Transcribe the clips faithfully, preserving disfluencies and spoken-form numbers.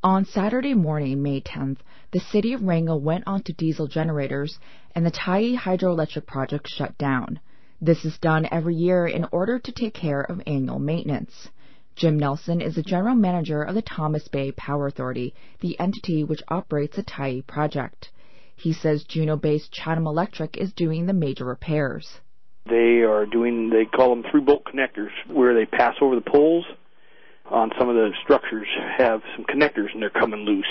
On Saturday morning, May tenth, the city of Wrangell went onto diesel generators and the Tyee hydroelectric project shut down. This is done every year in order to take care of annual maintenance. Jim Nelson is the general manager of the Thomas Bay Power Authority, the entity which operates the Tyee project. He says Juneau-based Chatham Electric is doing the major repairs. They are doing, they call them three-bolt connectors, where they pass over the poles on some of the structures, have some connectors, and they're coming loose.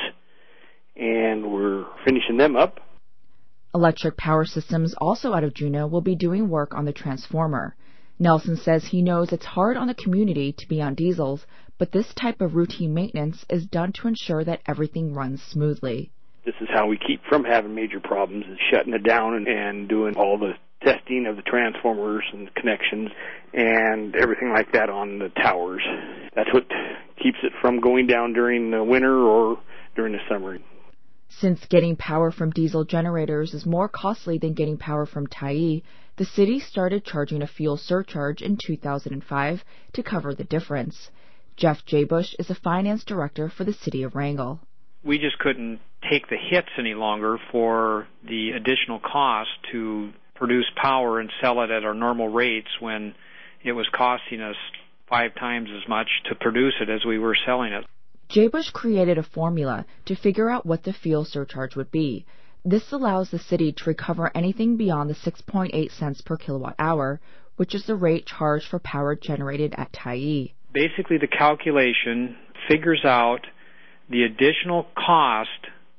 And we're finishing them up. Electric Power Systems, also out of Juneau, will be doing work on the transformer. Nelson says he knows it's hard on the community to be on diesels, but this type of routine maintenance is done to ensure that everything runs smoothly. This is how we keep from having major problems, is shutting it down and, and doing all the testing of the transformers and connections and everything like that on the towers. That's what keeps it from going down during the winter or during the summer. Since getting power from diesel generators is more costly than getting power from Tyee, the city started charging a fuel surcharge in two thousand five to cover the difference. Jeff Jaybush is a finance director for the city of Wrangell. We just couldn't take the hits any longer for the additional cost to produce power and sell it at our normal rates when it was costing us five times as much to produce it as we were selling it. Jaybush created a formula to figure out what the fuel surcharge would be. This allows the city to recover anything beyond the six point eight cents per kilowatt hour, which is the rate charged for power generated at Tyee. Basically, the calculation figures out the additional cost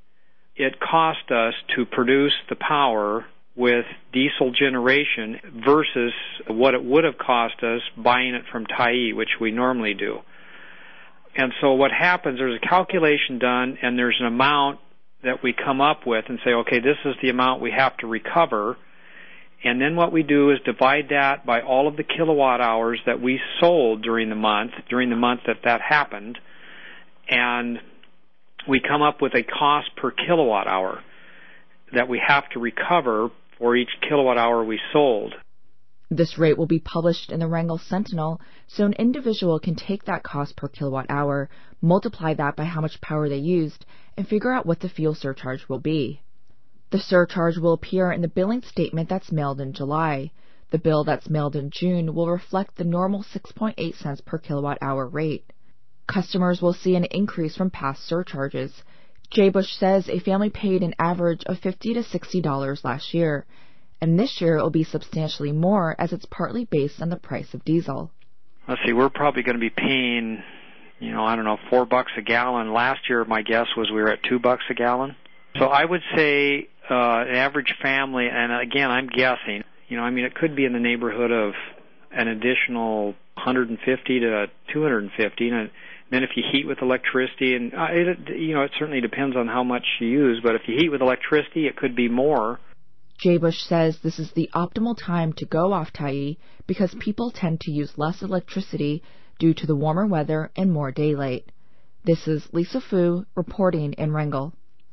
it cost us to produce the power with diesel generation versus what it would have cost us buying it from Tyee, which we normally do. And so what happens, there's a calculation done, and there's an amount that we come up with and say, okay, this is the amount we have to recover. And then what we do is divide that by all of the kilowatt hours that we sold during the month, during the month that that happened, and we come up with a cost per kilowatt hour that we have to recover for each kilowatt hour we sold. This rate will be published in the Wrangell Sentinel, so an individual can take that cost per kilowatt hour, multiply that by how much power they used, and figure out what the fuel surcharge will be. The surcharge will appear in the billing statement that's mailed in July. The bill that's mailed in June will reflect the normal six point eight cents per kilowatt hour rate. Customers will see an increase from past surcharges. Jaybush says a family paid an average of fifty to sixty dollars last year, and this year it will be substantially more as it's partly based on the price of diesel. Let's see, we're probably going to be paying, you know, I don't know, four bucks a gallon. Last year, my guess was we were at two bucks a gallon. So I would say uh, an average family, and again, I'm guessing, you know, I mean, it could be in the neighborhood of an additional one hundred fifty to two hundred fifty. And then if you heat with electricity, and uh, it, you know, it certainly depends on how much you use, but if you heat with electricity, it could be more. Jaybush says this is the optimal time to go off Tyee because people tend to use less electricity due to the warmer weather and more daylight. This is Lisa Fu reporting in Wrangell.